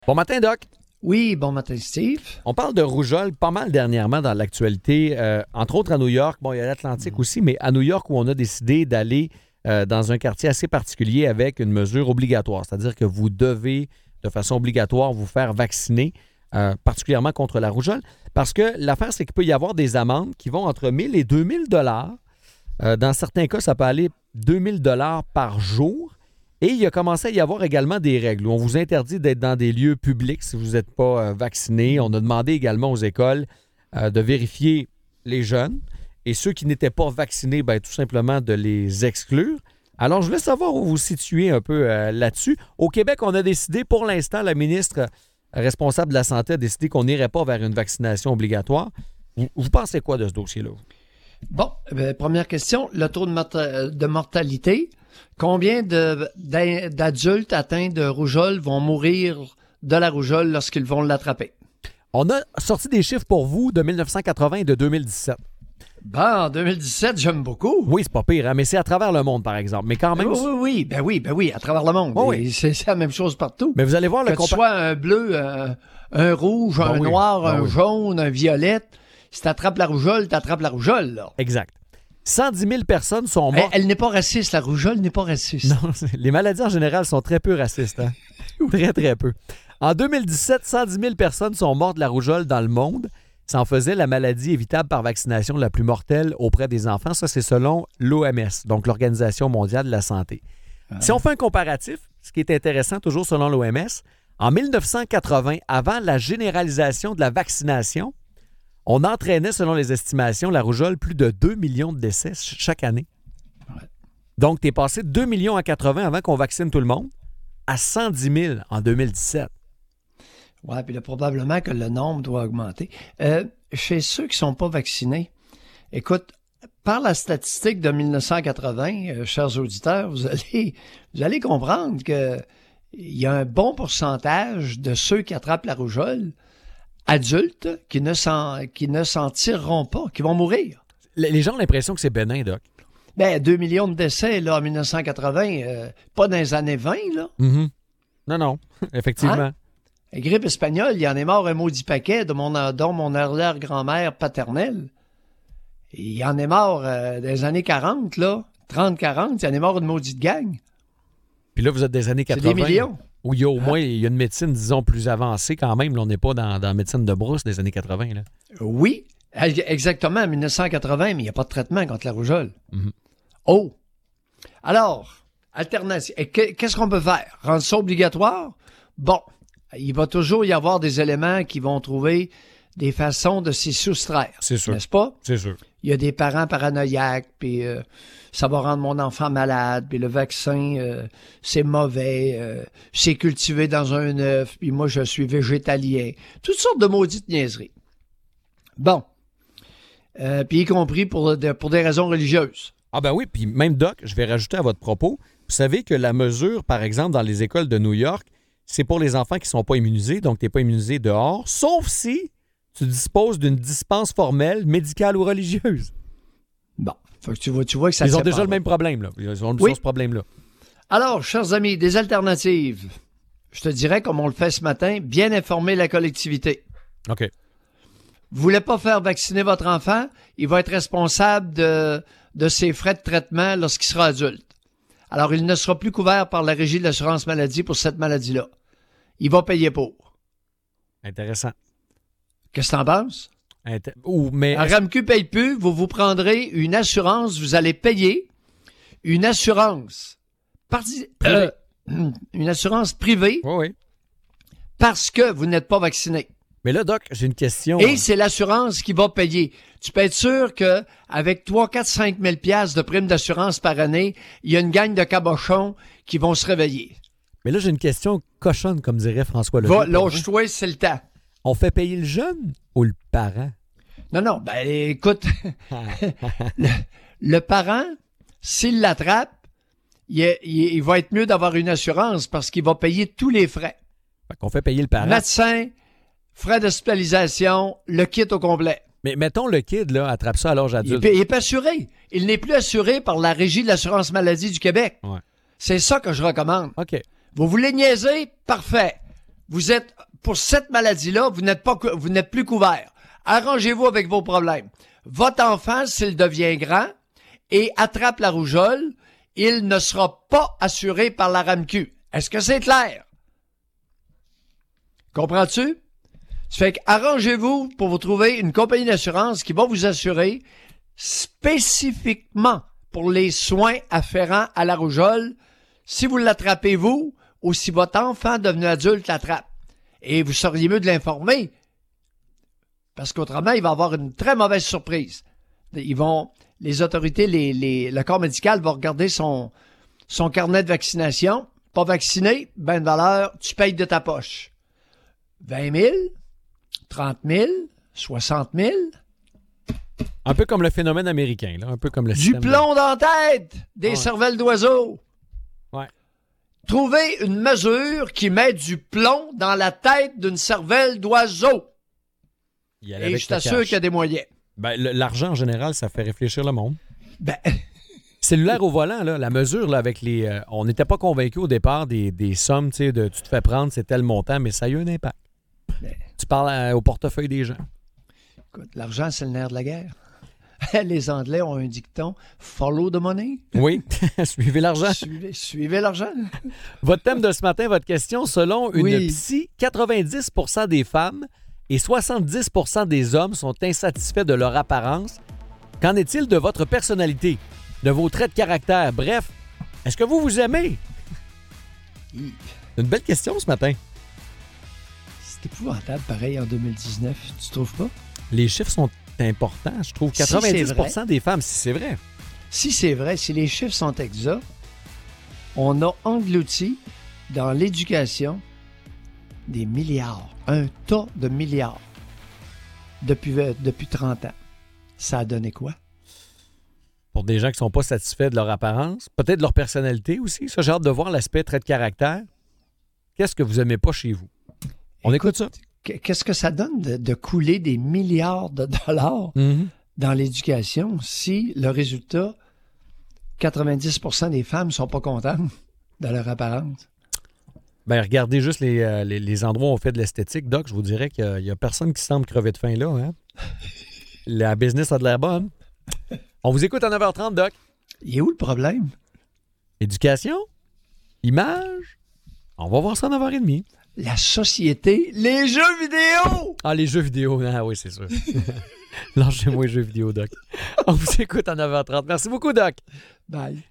Bon matin, Doc. Oui, bon matin, Steve. On parle de rougeole pas mal dernièrement dans l'actualité, entre autres à New York. Bon, il y a l'Atlantique aussi, mais à New York où on a décidé d'aller dans un quartier assez particulier avec une mesure obligatoire. C'est-à-dire que vous devez, de façon obligatoire, vous faire vacciner, particulièrement contre la rougeole. Parce que l'affaire, c'est qu'il peut y avoir des amendes qui vont entre 1 000 et 2 000 $. Dans certains cas, ça peut aller 2 000 $ par jour. Et il a commencé à y avoir également des règles où on vous interdit d'être dans des lieux publics si vous n'êtes pas vacciné. On a demandé également aux écoles de vérifier les jeunes et ceux qui n'étaient pas vaccinés, bien, tout simplement de les exclure. Alors, je voulais savoir où vous vous situez un peu là-dessus. Au Québec, on a décidé, pour l'instant, la ministre responsable de la Santé a décidé qu'on n'irait pas vers une vaccination obligatoire. Vous pensez quoi de ce dossier-là? Bon, première question, le taux de mortalité. Combien d'adultes atteints de rougeole vont mourir de la rougeole lorsqu'ils vont l'attraper? On a sorti des chiffres pour vous de 1980 et de 2017. Ben, en 2017, j'aime beaucoup. Oui, c'est pas pire, hein? Mais c'est à travers le monde, par exemple. Mais quand même... Oui, à travers le monde. Oui. C'est la même chose partout. Mais vous allez voir... Que tu sois un bleu, un rouge, un noir, un jaune, un violet, si t'attrapes la rougeole, t'attrapes la rougeole, là. Exact. 110 000 personnes sont mortes. Elle n'est pas raciste, la rougeole n'est pas raciste. Non, les maladies en général sont très peu racistes. Hein? Très, très peu. En 2017, 110 000 personnes sont mortes de la rougeole dans le monde. Ça en faisait la maladie évitable par vaccination la plus mortelle auprès des enfants. Ça, c'est selon l'OMS, donc l'Organisation mondiale de la santé. Si on fait un comparatif, ce qui est intéressant, toujours selon l'OMS, en 1980, avant la généralisation de la vaccination, on entraînait, selon les estimations, la rougeole, plus de 2 millions de décès chaque année. Ouais. Donc, tu es passé de 2 millions à 80 avant qu'on vaccine tout le monde à 110 000 en 2017. Oui, puis là, probablement que le nombre doit augmenter. Chez ceux qui ne sont pas vaccinés, écoute, par la statistique de 1980, chers auditeurs, vous allez comprendre qu'il y a un bon pourcentage de ceux qui attrapent la rougeole adultes qui ne s'en tireront pas, qui vont mourir. Les gens ont l'impression que c'est bénin, Doc. Ben, 2 millions de décès là, en 1980, pas dans les années 20, là. Mm-hmm. Non, effectivement. Hein? La grippe espagnole, il y en est mort un maudit paquet, dont mon arrière-grand-mère paternelle. Il en est mort dans les années 40, là, 30-40, il en est mort une maudite gang. Puis là, vous êtes des années 80. C'est des millions. Où il y a au moins il y a une médecine, disons, plus avancée quand même. Là, on n'est pas dans la médecine de brousse des années 80. Là. Oui, exactement, en 1980, mais il n'y a pas de traitement contre la rougeole. Mm-hmm. Oh! Alors, alternative. Qu'est-ce qu'on peut faire? Rendre ça obligatoire? Bon, il va toujours y avoir des éléments qui vont trouver des façons de s'y soustraire. C'est sûr. N'est-ce pas? C'est sûr. Il y a des parents paranoïaques, puis ça va rendre mon enfant malade, puis le vaccin, c'est mauvais, c'est cultivé dans un œuf, puis moi, je suis végétalien. Toutes sortes de maudites niaiseries. Bon. Puis y compris pour des raisons religieuses. Ah ben oui, puis même, Doc, je vais rajouter à votre propos, vous savez que la mesure, par exemple, dans les écoles de New York, c'est pour les enfants qui ne sont pas immunisés, donc tu n'es pas immunisé dehors, sauf si tu disposes d'une dispense formelle, médicale ou religieuse. Bon, fait que tu vois que ça... Ils ont déjà le même problème, là. Ils ont ce problème-là. Alors, chers amis, des alternatives. Je te dirais, comme on le fait ce matin, bien informer la collectivité. OK. Vous voulez pas faire vacciner votre enfant, il va être responsable de ses frais de traitement lorsqu'il sera adulte. Alors, il ne sera plus couvert par la Régie de l'assurance maladie pour cette maladie-là. Il va payer pour. Intéressant. Qu'est-ce que t'en penses? RAMQ paye plus, vous prendrez une assurance, vous allez payer une assurance une assurance privée oui. Parce que vous n'êtes pas vacciné. Mais là, Doc, j'ai une question. Et c'est l'assurance qui va payer. Tu peux être sûr qu'avec 3, 4, 5 000 $ de prime d'assurance par année, il y a une gang de cabochons qui vont se réveiller. Mais là, j'ai une question cochonne, comme dirait François Legault. Va, lâche-toi, c'est le temps. On fait payer le jeune ou le parent? Non, ben écoute, le parent, s'il l'attrape, il va être mieux d'avoir une assurance parce qu'il va payer tous les frais. Fait qu'on fait payer le parent. Médecin, frais d'hospitalisation, le kit au complet. Mais mettons le kid, là, attrape ça à l'âge adulte. Il n'est pas assuré. Il n'est plus assuré par la Régie de l'assurance maladie du Québec. Ouais. C'est ça que je recommande. OK. Vous voulez niaiser? Parfait. vous êtes, pour cette maladie-là, vous n'êtes plus couvert. Arrangez-vous avec vos problèmes. Votre enfant, s'il devient grand et attrape la rougeole, il ne sera pas assuré par la RAMQ. Est-ce que c'est clair? Comprends-tu? Ça fait qu'arrangez-vous pour vous trouver une compagnie d'assurance qui va vous assurer spécifiquement pour les soins afférents à la rougeole, si vous l'attrapez vous ou si votre enfant devenu adulte l'attrape. Et vous seriez mieux de l'informer parce qu'autrement, il va avoir une très mauvaise surprise. Les autorités, le corps médical va regarder son carnet de vaccination. Pas vacciné, ben de valeur, tu payes de ta poche. 20 000, 30 000, 60 000. Un peu comme le phénomène américain, là, un peu comme le Du plomb dans la tête, des cervelles d'oiseaux. Ouais. Trouvez une mesure qui met du plomb dans la tête d'une cervelle d'oiseau. Et je t'assure qu'il y a des moyens. Ben, l'argent, en général, ça fait réfléchir le monde. Ben... Cellulaire au volant, là, la mesure là, avec les... on n'était pas convaincus au départ des sommes, tu sais, de tu te fais prendre, c'est tel montant, mais ça a eu un impact. Ben, tu parles au portefeuille des gens. Écoute, l'argent, c'est le nerf de la guerre. Les Anglais ont un dicton « Follow the money ». Oui, suivez l'argent. Suivez l'argent. Votre thème de ce matin, votre question, selon une psy, 90% des femmes et 70% des hommes sont insatisfaits de leur apparence. Qu'en est-il de votre personnalité? De vos traits de caractère? Bref, est-ce que vous aimez? C'est une belle question ce matin. C'est épouvantable, pareil, en 2019. Tu trouves pas? Les chiffres sont importants. Je trouve 90% des femmes, si c'est vrai. Si c'est vrai, si les chiffres sont exacts, on a englouti dans l'éducation des milliards, un tas de milliards depuis 30 ans. Ça a donné quoi? Pour des gens qui ne sont pas satisfaits de leur apparence, peut-être de leur personnalité aussi. Ça, j'ai hâte de voir l'aspect trait de caractère. Qu'est-ce que vous n'aimez pas chez vous? On écoute ça. Qu'est-ce que ça donne de couler des milliards de dollars dans l'éducation si le résultat, 90% des femmes ne sont pas contentes de leur apparence? Bien, regardez juste les endroits où on fait de l'esthétique. Doc, je vous dirais qu'il n'y a personne qui semble crever de faim là. Hein? La business a de l'air bonne. On vous écoute à 9h30, Doc. Il est où le problème? Éducation? Image? On va voir ça à 9h30. La société, les jeux vidéo! Ah, les jeux vidéo. Ah oui, c'est sûr. Lâchez-moi les jeux vidéo, Doc. On vous écoute à 9h30. Merci beaucoup, Doc. Bye.